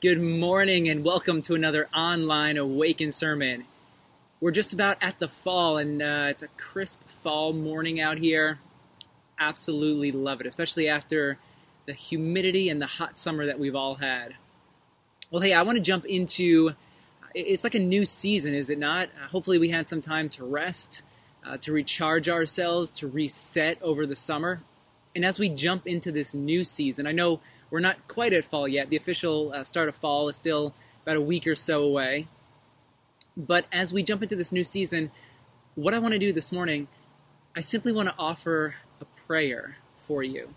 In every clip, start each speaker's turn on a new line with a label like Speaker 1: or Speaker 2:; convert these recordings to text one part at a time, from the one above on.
Speaker 1: Good morning and welcome to another online Awaken sermon. We're just about at the fall and it's a crisp fall morning out here. Absolutely love it, especially after the humidity and the hot summer that we've all had. Well, hey, I want to jump into, it's like a new season, is it not? Hopefully we had some time to rest, to recharge ourselves, to reset over the summer. And as we jump into this new season, I know we're not quite at fall yet. The official start of fall is still about a week or so away. But as we jump into this new season, what I want to do this morning, I simply want to offer a prayer for you.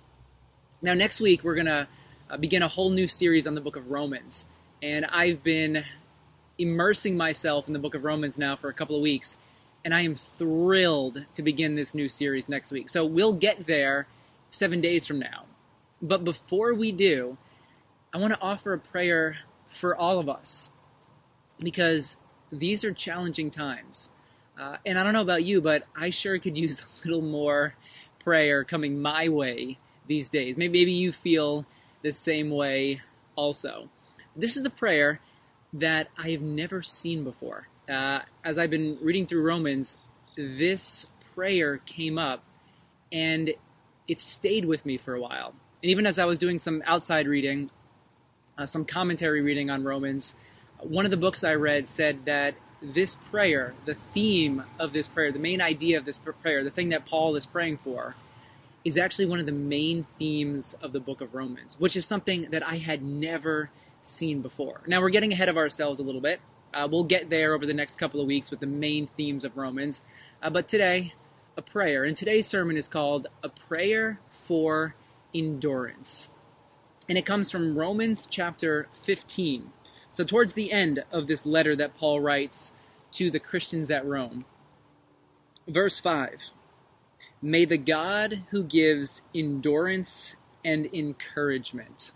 Speaker 1: Now, next week, we're going to begin a whole new series on the book of Romans. And I've been immersing myself in the book of Romans now for a couple of weeks. And I am thrilled to begin this new series next week. So we'll get there 7 days from now. But before we do, I want to offer a prayer for all of us, because these are challenging times. And I don't know about you, but I sure could use a little more prayer coming my way these days. Maybe you feel the same way also. This is a prayer that I have never seen before. As I've been reading through Romans, this prayer came up and it stayed with me for a while. And even as I was doing some outside reading, some commentary reading on Romans, one of the books I read said that this prayer, the theme of this prayer, the main idea of this prayer, the thing that Paul is praying for, is actually one of the main themes of the book of Romans, which is something that I had never seen before. Now, we're getting ahead of ourselves a little bit. We'll get there over the next couple of weeks with the main themes of Romans. But today, a prayer. And today's sermon is called A Prayer for Endurance. And it comes from Romans chapter 15. So towards the end of this letter that Paul writes to the Christians at Rome. Verse 5. May the God who gives endurance and encouragement.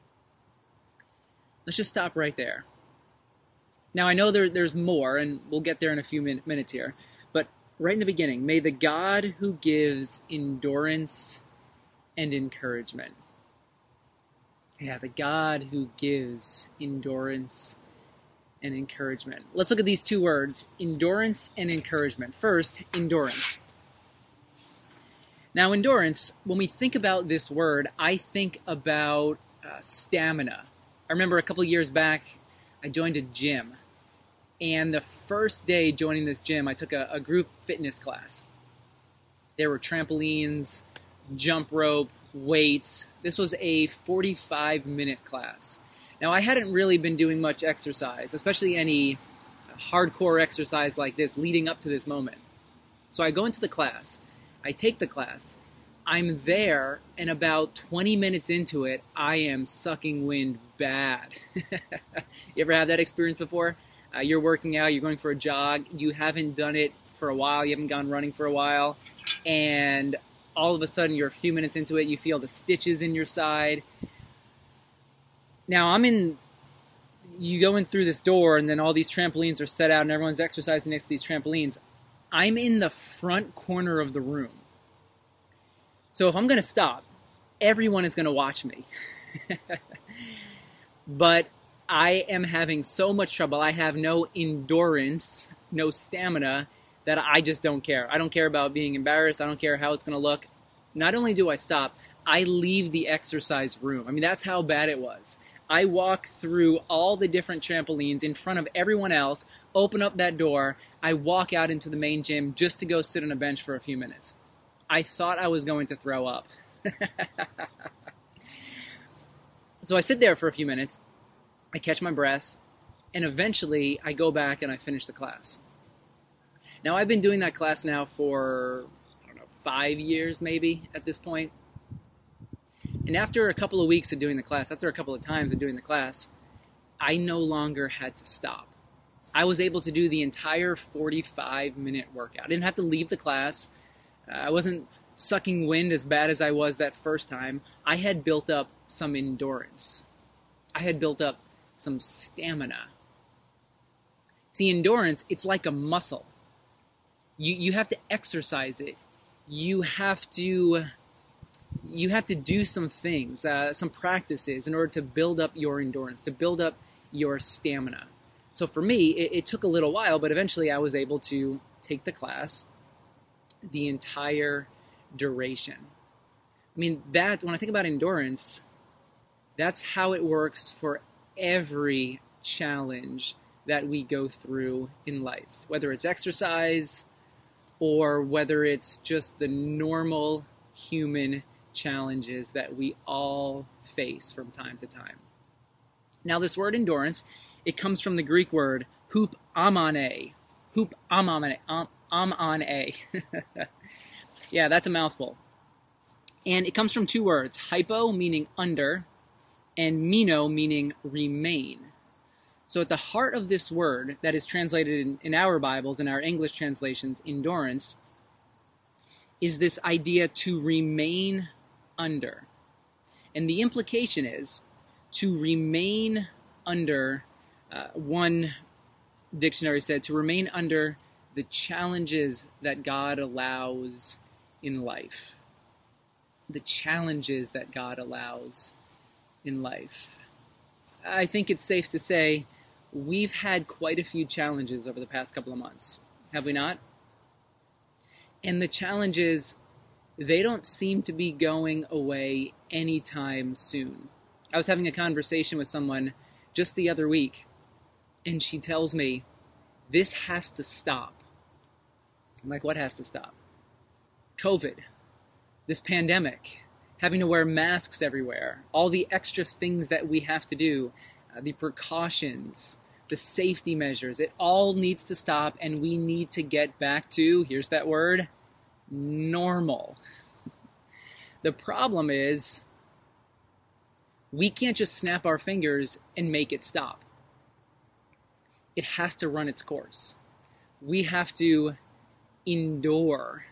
Speaker 1: Let's just stop right there. Now I know there's more, and we'll get there in a few minutes here. But right in the beginning, may the God who gives endurance and encouragement. Yeah, the God who gives endurance and encouragement. Let's look at these two words, endurance and encouragement. First, endurance. Now, endurance, when we think about this word, I think about stamina. I remember a couple years back, I joined a gym. And the first day joining this gym, I took a group fitness class. There were trampolines, jump rope, weights. This was a 45-minute class. Now, I hadn't really been doing much exercise, especially any hardcore exercise like this leading up to this moment. So I go into the class. I take the class. I'm there, and about 20 minutes into it, I am sucking wind bad. You ever have that experience before? You're working out, you're going for a jog, you haven't done it for a while, you haven't gone running for a while, and all of a sudden you're a few minutes into it, you feel the stitches in your side. Now you go in through this door and then all these trampolines are set out and everyone's exercising next to these trampolines. I'm in the front corner of the room. So if I'm going to stop, everyone is going to watch me. But I am having so much trouble. I have no endurance, no stamina, that I just don't care. I don't care about being embarrassed. I don't care how it's going to look. Not only do I stop, I leave the exercise room. I mean, that's how bad it was. I walk through all the different trampolines in front of everyone else, open up that door, I walk out into the main gym just to go sit on a bench for a few minutes. I thought I was going to throw up. So I sit there for a few minutes, I catch my breath, and eventually I go back and I finish the class. Now, I've been doing that class now for, 5 years maybe at this point. And after a couple of weeks of doing the class, after a couple of times of doing the class, I no longer had to stop. I was able to do the entire 45-minute workout. I didn't have to leave the class. I wasn't sucking wind as bad as I was that first time. I had built up some endurance. I had built up some stamina. See, endurance, it's like a muscle. You have to exercise it. You have to you have to do some things, some practices in order to build up your endurance, to build up your stamina. So for me, it took a little while, but eventually I was able to take the class the entire duration. I mean, that when I think about endurance, that's how it works for every challenge that we go through in life, whether it's exercise or whether it's just the normal human challenges that we all face from time to time. Now, this word endurance, it comes from the Greek word hupomone. Hupomone. Yeah, that's a mouthful. And it comes from two words, hypo, meaning under, and meno, meaning remain. So at the heart of this word that is translated in our Bibles, in our English translations, endurance, is this idea to remain under. And the implication is to remain under, one dictionary said, to remain under the challenges that God allows in life. The challenges that God allows in life. I think it's safe to say we've had quite a few challenges over the past couple of months, have we not? And the challenges, they don't seem to be going away anytime soon. I was having a conversation with someone just the other week, and she tells me, this has to stop. I'm like, what has to stop? COVID, this pandemic, having to wear masks everywhere, all the extra things that we have to do, the precautions, the safety measures, it all needs to stop, and we need to get back to, here's that word, normal. The problem is, we can't just snap our fingers and make it stop. It has to run its course. We have to endure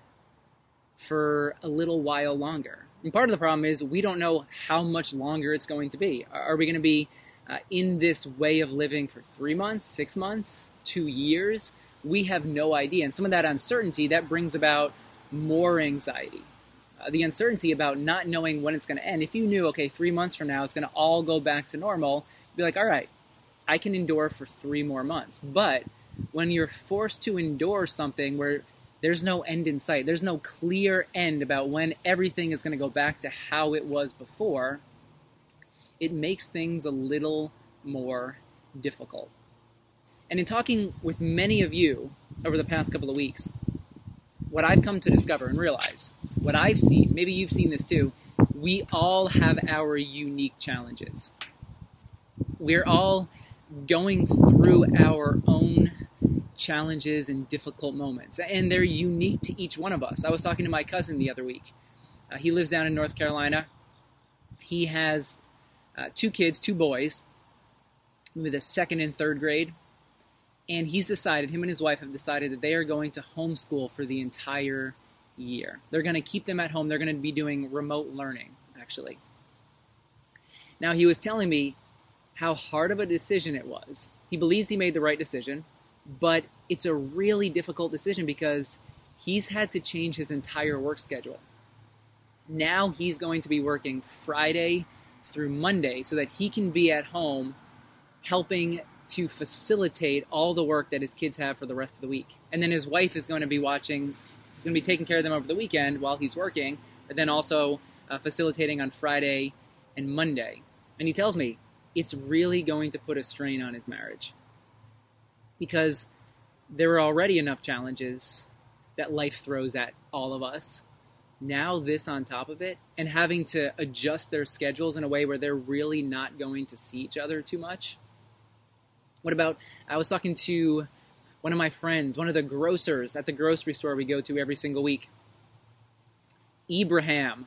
Speaker 1: for a little while longer. And part of the problem is we don't know how much longer it's going to be. Are we going to be in this way of living for 3 months, 6 months, 2 years? We have no idea. And some of that uncertainty, that brings about more anxiety. The uncertainty about not knowing when it's going to end. If you knew, okay, 3 months from now, it's going to all go back to normal, you'd be like, all right, I can endure for 3 more months. But when you're forced to endure something where there's no end in sight, there's no clear end about when everything is going to go back to how it was before, it makes things a little more difficult. And in talking with many of you over the past couple of weeks, what I've come to discover and realize, what I've seen, maybe you've seen this too, we all have our unique challenges. We're all going through our own challenges and difficult moments, and they're unique to each one of us. I was talking to my cousin the other week. He lives down in North Carolina. He has 2 kids, 2 boys, with a 2nd and 3rd grade. And he's decided, him and his wife have decided that they are going to homeschool for the entire year. They're going to keep them at home. They're going to be doing remote learning, actually. Now, he was telling me how hard of a decision it was. He believes he made the right decision, but it's a really difficult decision because he's had to change his entire work schedule. Now he's going to be working Friday through Monday so that he can be at home helping to facilitate all the work that his kids have for the rest of the week. And then his wife is going to be watching, he's going to be taking care of them over the weekend while he's working, but then also facilitating on Friday and Monday. And he tells me it's really going to put a strain on his marriage because there are already enough challenges that life throws at all of us. Now this on top of it, and having to adjust their schedules in a way where they're really not going to see each other too much. What about, I was talking to one of my friends, one of the grocers at the grocery store we go to every single week. Ibrahim.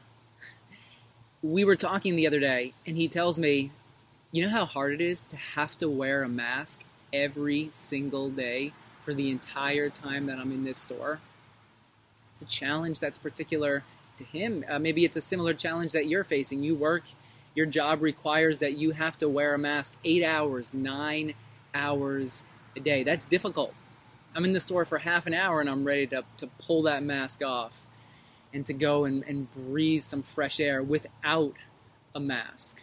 Speaker 1: We were talking the other day, and he tells me, you know how hard it is to have to wear a mask every single day for the entire time that I'm in this store? It's a challenge that's particular to him. Maybe it's a similar challenge that you're facing. You work, your job requires that you have to wear a mask 8 hours, 9 hours a day. That's difficult. I'm in the store for half an hour and I'm ready to pull that mask off. and to go and breathe some fresh air without a mask.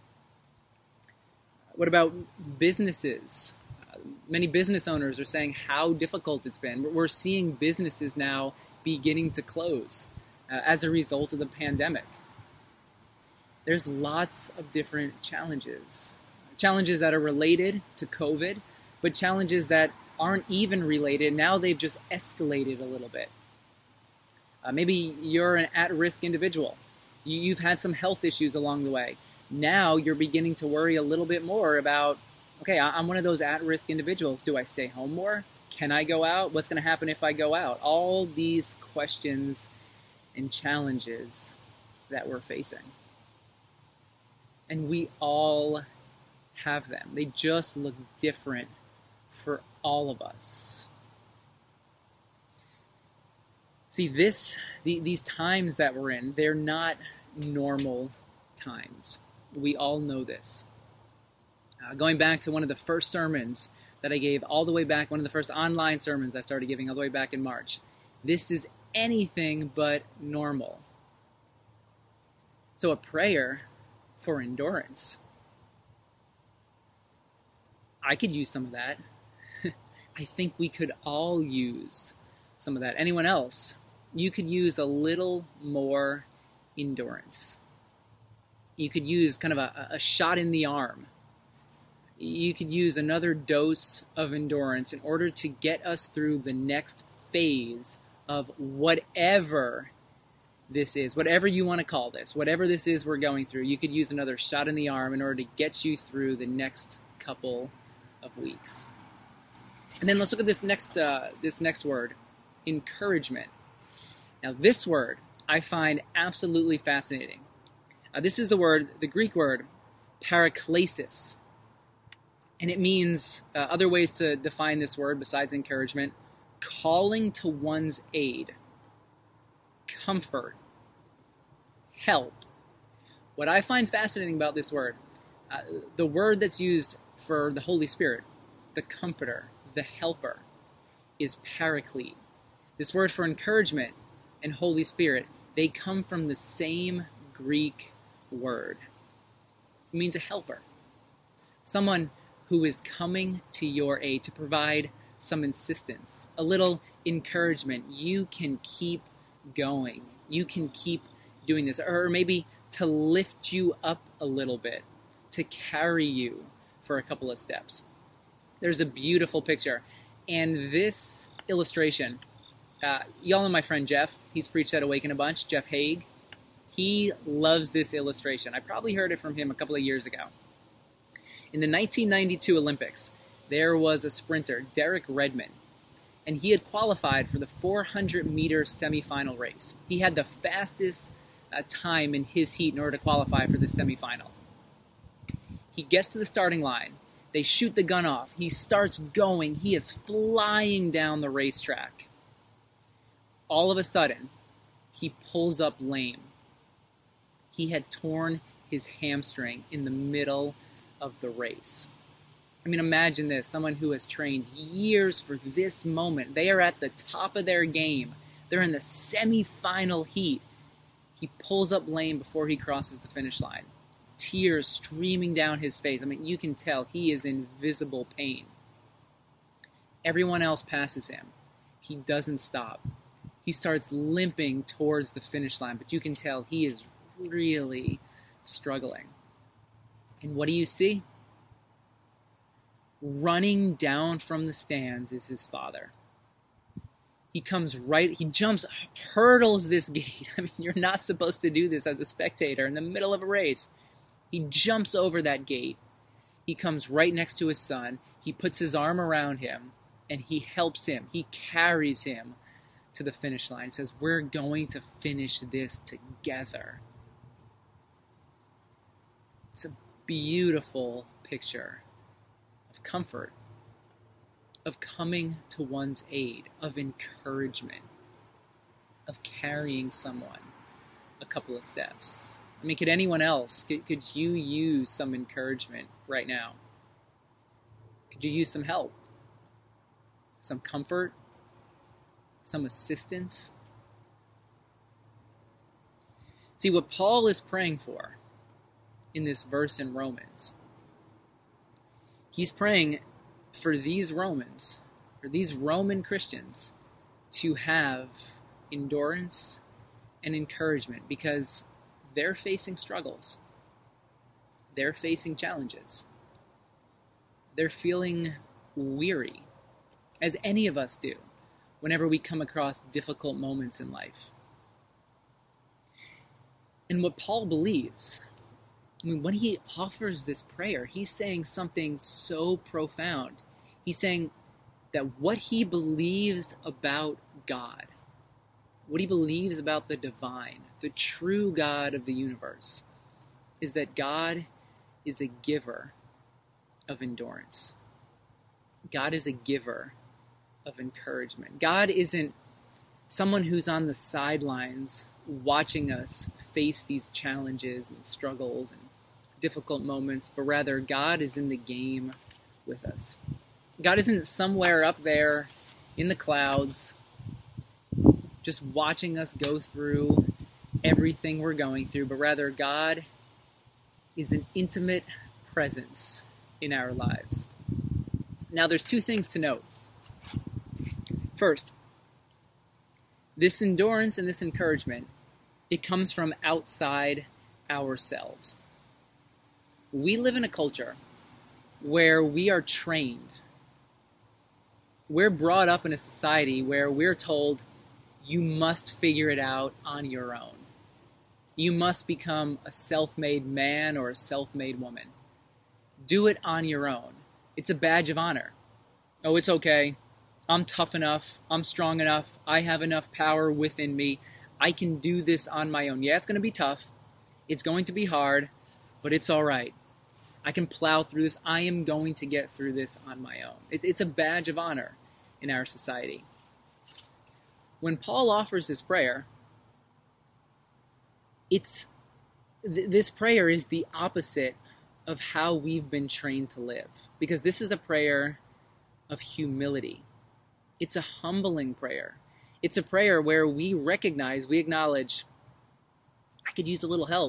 Speaker 1: What about businesses? Many business owners are saying how difficult it's been. We're seeing businesses now beginning to close as a result of the pandemic. There's lots of different challenges. Challenges that are related to COVID, but challenges that aren't even related. Now they've just escalated a little bit. Maybe you're an at-risk individual. You've had some health issues along the way. Now you're beginning to worry a little bit more about, okay, I'm one of those at-risk individuals. Do I stay home more? Can I go out? What's going to happen if I go out? All these questions and challenges that we're facing. And we all have them. They just look different for all of us. See, these times that we're in, they're not normal times. We all know this. Going back to one of the first sermons that I gave all the way back, one of the first online sermons I started giving all the way back in March. This is anything but normal. So a prayer for endurance. I could use some of that. I think we could all use some of that. Anyone else? You could use a little more endurance. You could use kind of a shot in the arm. You could use another dose of endurance in order to get us through the next phase of whatever this is, whatever you want to call this, whatever this is we're going through. You could use another shot in the arm in order to get you through the next couple of weeks. And then let's look at this next word, encouragement. Now this word I find absolutely fascinating. This is the Greek word, paraklesis. And it means, other ways to define this word besides encouragement, calling to one's aid, comfort, help. What I find fascinating about this word, the word that's used for the Holy Spirit, the comforter, the helper, is paraclete. This word for encouragement and Holy Spirit, they come from the same Greek word. It means a helper. Someone who is coming to your aid to provide some assistance, a little encouragement. You can keep going. You can keep doing this. Or maybe to lift you up a little bit, to carry you for a couple of steps. There's a beautiful picture. And this illustration, y'all know my friend Jeff. He's preached at Awaken a bunch, Jeff Haig. He loves this illustration. I probably heard it from him a couple of years ago. In the 1992 Olympics, there was a sprinter, Derek Redmond, and he had qualified for the 400-meter semifinal race. He had the fastest time in his heat in order to qualify for the semifinal. He gets to the starting line. They shoot the gun off. He starts going. He is flying down the racetrack. All of a sudden, he pulls up lame. He had torn his hamstring in the middle of the race. I mean, imagine this. Someone who has trained years for this moment. They are at the top of their game. They're in the semifinal heat. He pulls up lame before he crosses the finish line. Tears streaming down his face. I mean, you can tell he is in visible pain. Everyone else passes him. He doesn't stop. He starts limping towards the finish line, but you can tell he is really struggling. And what do you see? Running down from the stands is his father. He jumps, hurdles this gate. I mean, you're not supposed to do this as a spectator in the middle of a race. He jumps over that gate. He comes right next to his son. He puts his arm around him, and he helps him. He carries him to the finish line. He says, we're going to finish this together. It's a beautiful picture of comfort, of coming to one's aid, of encouragement, of carrying someone a couple of steps. I mean, could anyone else, could you use some encouragement right now? Could you use some help? Some comfort? Some assistance? See, what Paul is praying for in this verse in Romans, he's praying for these Romans, for these Roman Christians, to have endurance and encouragement because they're facing struggles. They're facing challenges. They're feeling weary, as any of us do, whenever we come across difficult moments in life. And what Paul believes, when he offers this prayer, he's saying something so profound. He's saying that what he believes about God, what he believes about the divine, the true God of the universe, is that God is a giver of endurance. God is a giver of encouragement. God isn't someone who's on the sidelines watching us face these challenges and struggles and difficult moments, but rather God is in the game with us. God isn't somewhere up there in the clouds just watching us go through everything we're going through, but rather God is an intimate presence in our lives. Now, there's two things to note. First, this endurance and this encouragement, it comes from outside ourselves. We live in a culture where we are trained. We're brought up in a society where we're told you must figure it out on your own. You must become a self-made man or a self-made woman. Do it on your own. It's a badge of honor. Oh, it's okay. I'm tough enough. I'm strong enough. I have enough power within me. I can do this on my own. Yeah, it's going to be tough. It's going to be hard, but it's all right. I can plow through this. I am going to get through this on my own. It's a badge of honor in our society. When Paul offers this prayer, this prayer is the opposite of how we've been trained to live, because this is a prayer of humility. It's a humbling prayer. It's a prayer where we acknowledge, I could use a little help.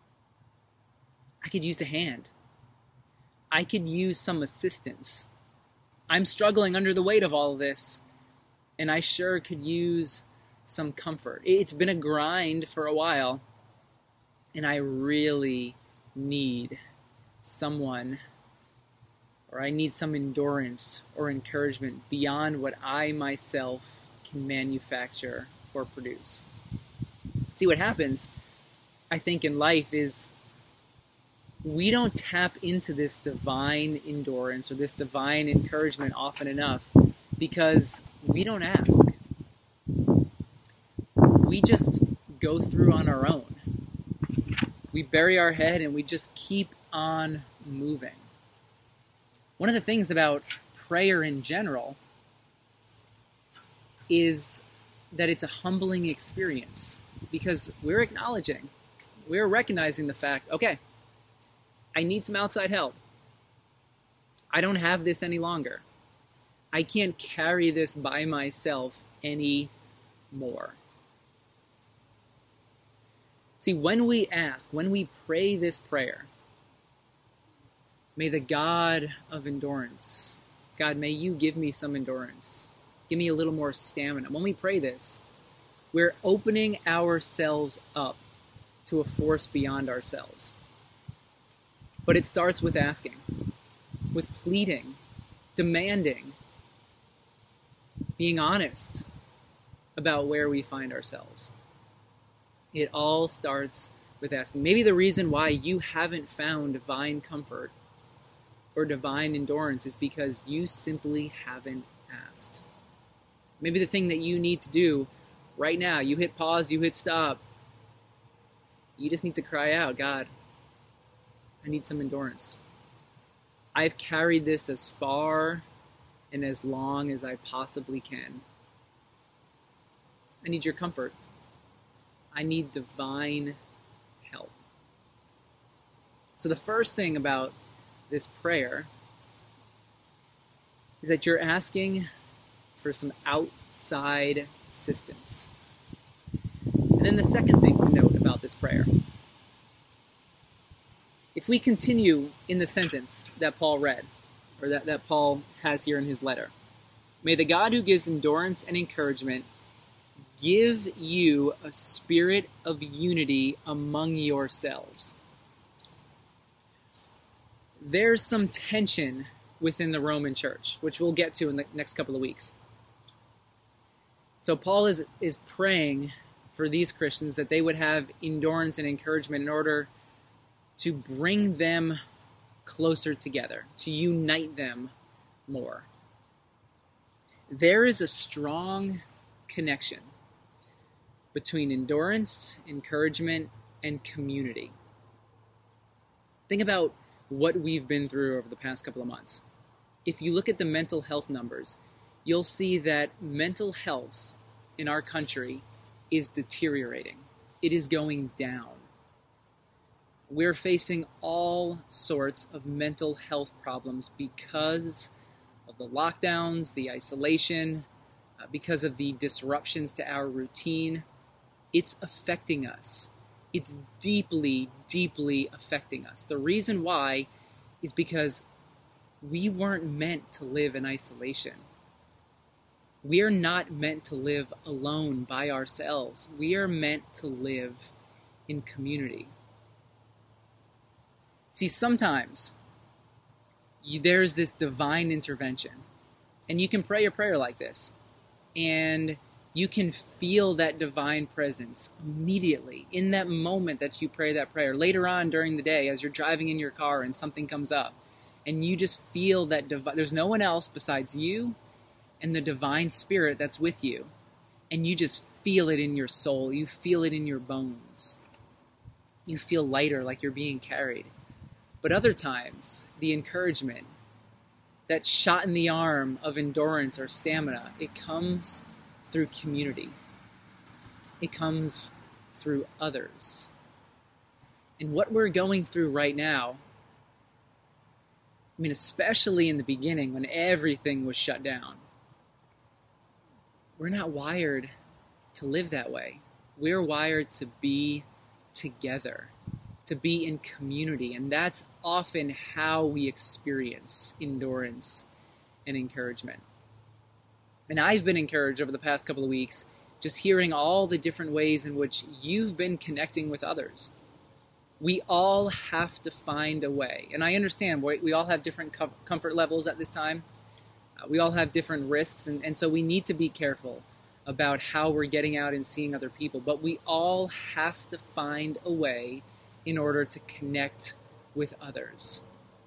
Speaker 1: I could use a hand. I could use some assistance. I'm struggling under the weight of all of this, and I sure could use some comfort. It's been a grind for a while, and I really need someone, or I need some endurance or encouragement beyond what I myself can manufacture or produce. See, what happens, I think, in life is we don't tap into this divine endurance or this divine encouragement often enough because we don't ask. We just go through on our own. We bury our head and we just keep on moving. One of the things about prayer in general is that it's a humbling experience because we're recognizing the fact, okay, I need some outside help. I don't have this any longer. I can't carry this by myself anymore. See, when we pray this prayer, may the God of endurance, God, may you give me some endurance. Give me a little more stamina. When we pray this, we're opening ourselves up to a force beyond ourselves. But it starts with asking, with pleading, demanding, being honest about where we find ourselves. It all starts with asking. Maybe the reason why you haven't found divine comfort or divine endurance is because you simply haven't asked. Maybe the thing that you need to do right now, you hit pause, you hit stop. You just need to cry out, God, I need some endurance. I've carried this as far and as long as I possibly can. I need your comfort. I need divine help. So the first thing about this prayer is that you're asking for some outside assistance. And then the second thing to note about about this prayer. If we continue in the sentence that Paul read, or that Paul has here in his letter, may the God who gives endurance and encouragement give you a spirit of unity among yourselves. There's some tension within the Roman church, which we'll get to in the next couple of weeks. So Paul is praying for these Christians that they would have endurance and encouragement in order to bring them closer together, to unite them more. There is a strong connection between endurance, encouragement, and community. Think about what we've been through over the past couple of months. If you look at the mental health numbers, you'll see that mental health in our country is deteriorating. It is going down. We're facing all sorts of mental health problems because of the lockdowns, the isolation, because of the disruptions to our routine. It's affecting us. It's deeply, deeply affecting us. The reason why is because we weren't meant to live in isolation. We are not meant to live alone by ourselves. We are meant to live in community. See, sometimes there's this divine intervention, and you can pray a prayer like this, and you can feel that divine presence immediately in that moment that you pray that prayer. Later on during the day, as you're driving in your car and something comes up, and you just feel that there's no one else besides you and the divine spirit that's with you, and you just feel it in your soul. You feel it in your bones. You feel lighter, like you're being carried. But other times, the encouragement, that shot in the arm of endurance or stamina, it comes through community. It comes through others. And what we're going through right now, I mean, especially in the beginning when everything was shut down, we're not wired to live that way. We're wired to be together, to be in community. And that's often how we experience endurance and encouragement. And I've been encouraged over the past couple of weeks just hearing all the different ways in which you've been connecting with others. We all have to find a way. And I understand we all have different comfort levels at this time. We all have different risks. And so we need to be careful about how we're getting out and seeing other people. But we all have to find a way in order to connect with others.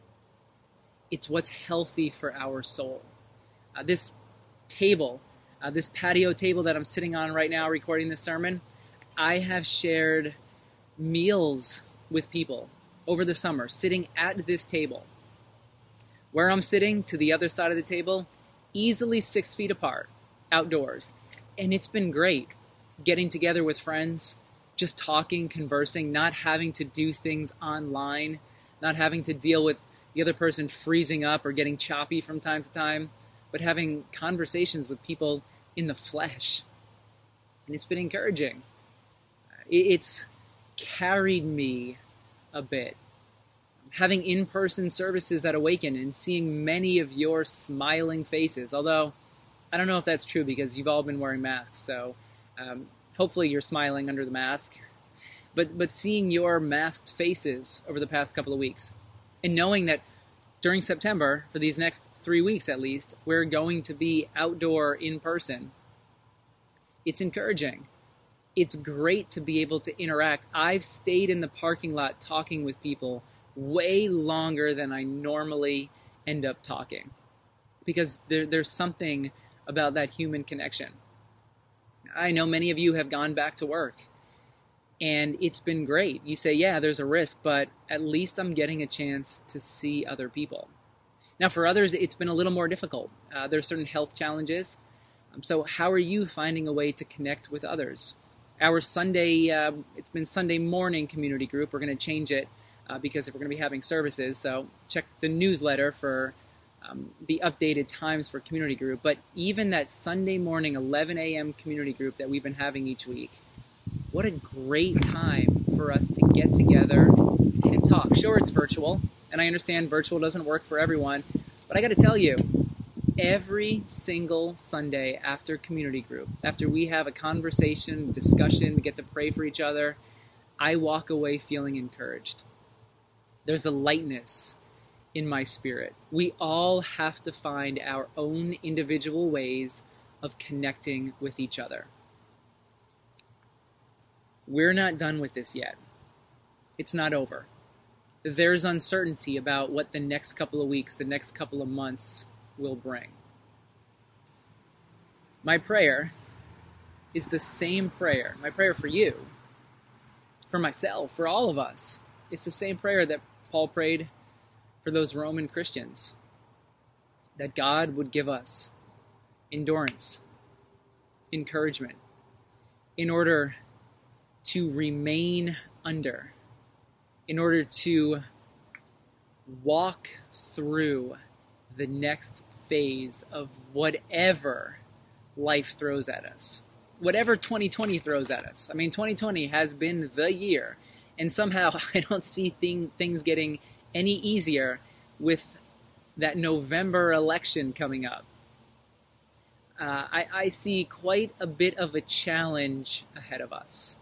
Speaker 1: It's what's healthy for our soul. This table, this patio table that I'm sitting on right now recording this sermon, I have shared meals with people over the summer, sitting at this table. Where I'm sitting to the other side of the table, easily 6 feet apart, outdoors. And it's been great getting together with friends, just talking, conversing, not having to do things online, not having to deal with the other person freezing up or getting choppy from time to time, but having conversations with people in the flesh. And it's been encouraging. It's carried me a bit. Having in-person services at Awaken and seeing many of your smiling faces, although I don't know if that's true because you've all been wearing masks, so hopefully you're smiling under the mask. But seeing your masked faces over the past couple of weeks, and knowing that during September, for these next 3 weeks at least, we're going to be outdoor in person, it's encouraging. It's great to be able to interact. I've stayed in the parking lot talking with people way longer than I normally end up talking, because there's something about that human connection. I know many of you have gone back to work, and it's been great. You say, yeah, there's a risk, but at least I'm getting a chance to see other people. Now, for others, it's been a little more difficult. There are certain health challenges. So how are you finding a way to connect with others? Our Sunday, it's been Sunday morning community group. We're going to change it because we're going to be having services. So check the newsletter for the updated times for community group. But even that Sunday morning 11 a.m. community group that we've been having each week, what a great time for us to get together and talk. Sure, it's virtual, and I understand virtual doesn't work for everyone, but I got to tell you, every single Sunday after community group, after we have a conversation, discussion, we get to pray for each other, I walk away feeling encouraged. There's a lightness in my spirit. We all have to find our own individual ways of connecting with each other. We're not done with this yet. It's not over. There's uncertainty about what the next couple of weeks, the next couple of months will bring. My prayer is the same prayer. My prayer for you, for myself, for all of us. It's the same prayer that Paul prayed for those Roman Christians. That God would give us endurance, encouragement, in order to remain under, in order to walk through the next phase of whatever life throws at us. Whatever 2020 throws at us. I mean, 2020 has been the year, and somehow I don't see things getting any easier with that November election coming up. I see quite a bit of a challenge ahead of us.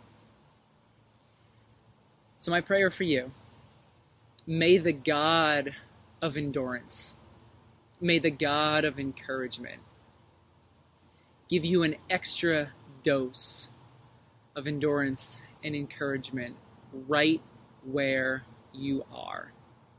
Speaker 1: So my prayer for you, may the God of endurance, may the God of encouragement give you an extra dose of endurance and encouragement right where you are.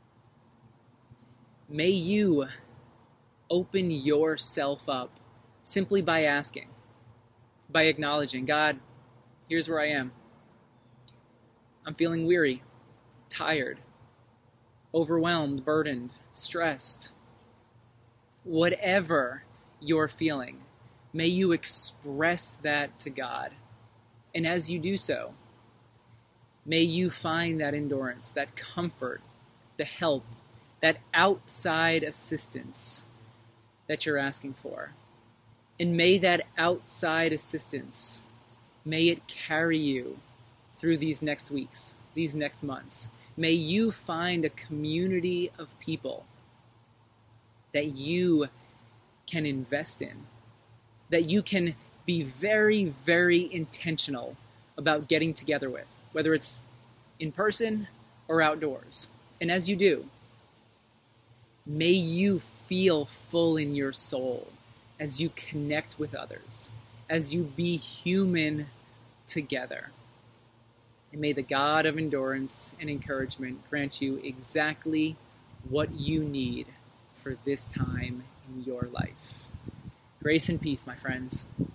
Speaker 1: May you open yourself up simply by asking, by acknowledging, God, here's where I am. I'm feeling weary, tired, overwhelmed, burdened, stressed. Whatever you're feeling, may you express that to God. And as you do so, may you find that endurance, that comfort, the help, that outside assistance that you're asking for. And may that outside assistance, may it carry you through these next weeks, these next months. May you find a community of people that you can invest in, that you can be very, very intentional about getting together with, whether it's in person or outdoors. And as you do, may you feel full in your soul as you connect with others, as you be human together. And may the God of endurance and encouragement grant you exactly what you need for this time in your life. Grace and peace, my friends.